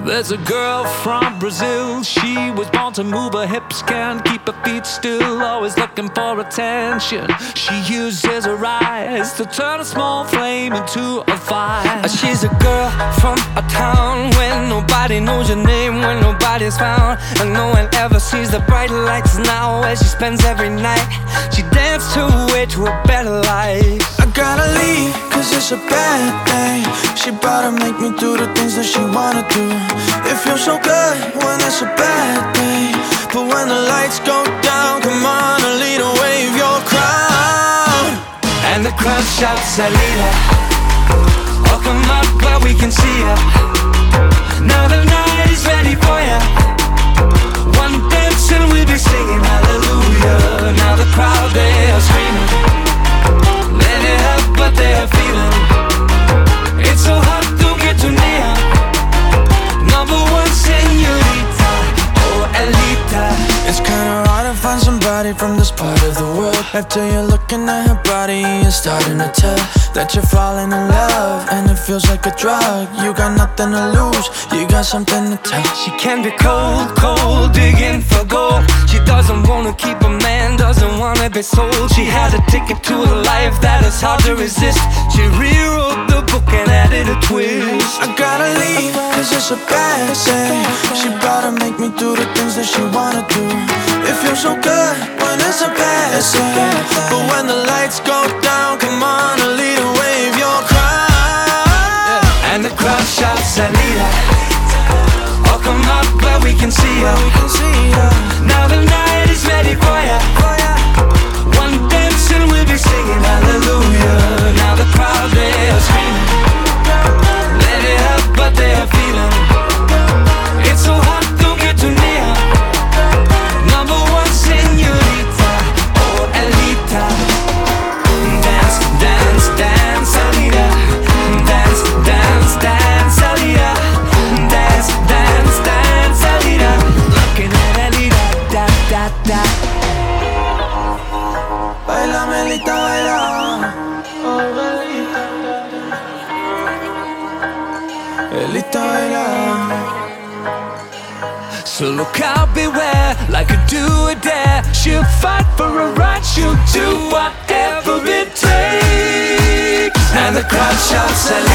There's a girl from Brazil. She was born to move her hips, can't keep her feet still, always looking for attention. She uses her eyes to turn a small flame into a fire. She's a girl from a town where nobody knows your name, where nobody's found, and no one ever sees the bright lights now. Where she spends every night, she dances her way to a better life. I gotta leave, cause it's a bad day. She bout to make me do the things that she wanna do. It feels so good when it's a bad day, but when the lights go down, come on, Alita, wave your crown. And the crowd shouts, Alita, oh come on, but we can see her. Now the night is ready for ya. One dance and we'll be singing hallelujah. Now the crowd, they are screaming, let it up, but they are feeling it's so hot, don't get too near. Number one señorita, oh Alita. It's kinda hard to find somebody from this part of the world. After you're looking at her body, you're starting to tell that you're falling in love, and it feels like a drug. You got nothing to lose, you got something to tell. She can be cold, cold, digging for gold. She doesn't wanna keep a man, doesn't wanna be sold. She has a ticket to a life that is hard to resist. She rewrote the book and added a twist. I gotta leave, cause it's a bad day. She bout to make me do the things that she wanna do. It feels so good when it's a bad day, but when the lights go down, come on, Alita, wave your crown. And the crowd shouts, Alita, oh come on, but we can see her. Now the night is ready for ya. One dance and we'll be singing hallelujah. Now the crowd, they are screaming, let it up, but they are feeling it's so hot, don't get too near. Number one señorita, oh Alita. Dance, dance, dance, Alita. Dance, dance, dance, Alita. Dance, dance, dance, Alita. Looking at Alita, da, da, da. Baila, Melita, baila. Oh, Elita, baila. So look out, beware, like a do or dare. She'll fight for a right, she'll do whatever it takes. And the crowd shouts,